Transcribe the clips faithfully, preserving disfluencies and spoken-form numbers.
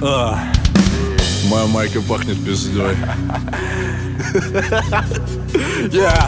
А, моя майка пахнет пиздой. Yeah.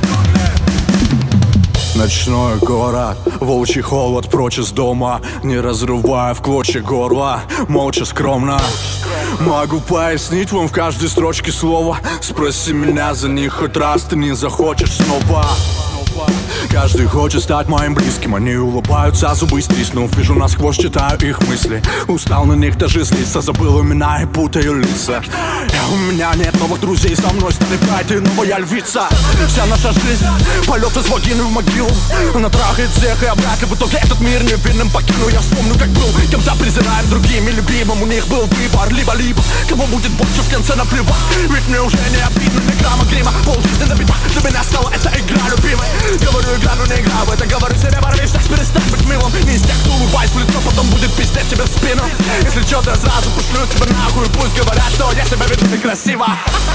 Ночной город, волчий холод прочь из дома, не разрывая в клочья горло, молча скромно. Могу пояснить вам в каждой строчке слова. Спроси меня за них хоть раз, ты не захочешь снова. Каждый хочет стать моим близким. Они улыбаются, зубы стиснув. Вижу насквозь, читаю их мысли. Устал на них даже злиться. Забыл имена и путаю лица. У меня нет новых друзей. Со мной стали прайд и новая львица. Вся наша жизнь полет из вагины в могилу. Она трахает всех и вряд ли в итоге этот мир невинным покину. Я вспомню, как был кем-то презираем, другими любимым. У них был выбор, либо-либо. Кого будет больше, в конце наплевать. Ведь мне уже не обидно, ни грамма грима. Полжизни на битах. Для меня стала эта игра любимой. Говорю, игра, но не игра в это. Говорю себе, порви, так перестань быть милым. Не из тех, кто улыбается в лицо, потом будет пиздеть тебе в спину. Если чё, то я сразу пошлю тебя нахуй. Пусть говорят, что я себя веду некрасиво.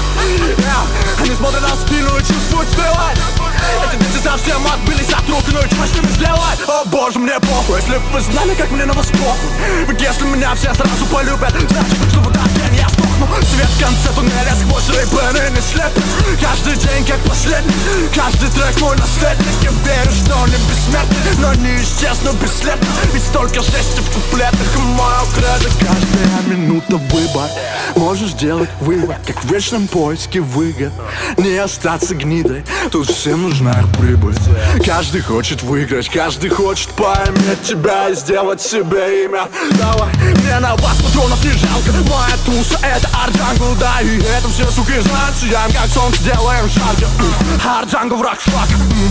Yeah. Они смотрят на спину и чувствуют смелость. Эти дети совсем отбились от рук, ну и что с ними сделать? О боже, мне похуй, если бы вы знали, как мне на вас похуй. Ведь если меня все сразу полюбят, значит, что в этот день я сдохну. Свет в конце туннеля сквозь рейбены не слепит. Каждый день как последний, каждый трек мой наследник. Я верю, что они бессмертны, но не исчезну бесследно. Ведь столько жести в куплетах, и мой кредо. Каждая минута выбор. Можешь делать вывод, как в вечном поиске выгод. Не остаться гнидой, тут всем нужна их прибыль. Каждый хочет выиграть, каждый хочет поиметь тебя и сделать себе имя. Давай, мне на вас патронов не жалко. Моя туса это Арджангл, да, и это все суки знают. Сияем как солнце, делаем жарко. Арджангл враг шаг,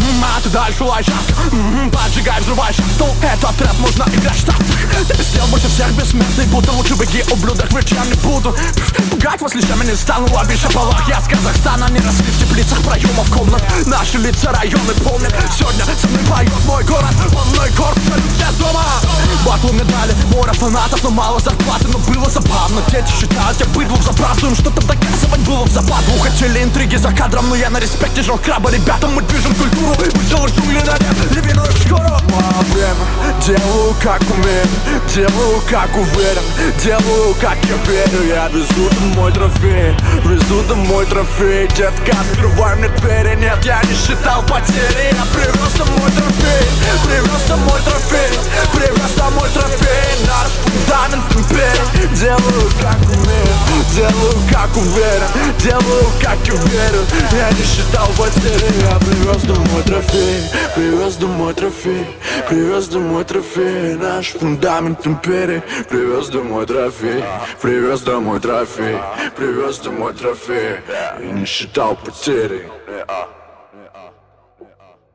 а ты дальше лайшатка. Поджигай, взрывай шахту, этот рэп можно играть в штатах. Ты пиздел больше всех бессмертный, будто лучше беги, ублюдок, ведь я не буду пугать вас лишь не стану, лови шаповах. Я с Казахстана, не росли в теплицах проемов комнат. Наши лица районы помнят. Сегодня со мной поет мой город, он мой город, я дома. Батл медали, море фанатов, но мало зарплаты. Но было забавно, дети считают, я быдлов за правду. Им что-то доказывать было в западу. Хотели интриги за кадром, но я на респекте жил краба. Ребята, мы движем культуру, мы заложили на нет львиную шкуру. Мое время, делаю как умею, делаю как уверен, делаю как я верю. Я везу домой трофей, везу домой трофей. Детка, открывай мне двери, нет, я не считал потери. Я привез домой трофей, привез домой трофей, привез домой трофей. Наш фундамент империи. Делаю как умею, делаю как уверен, делаю как я верю. Я не считал потери. Я привез домой трофей, привез домой трофей, привез домой трофей. Наш фундамент империи. Привез домой трофей, привез домой трофей, привез домой трофей. И не считал потери.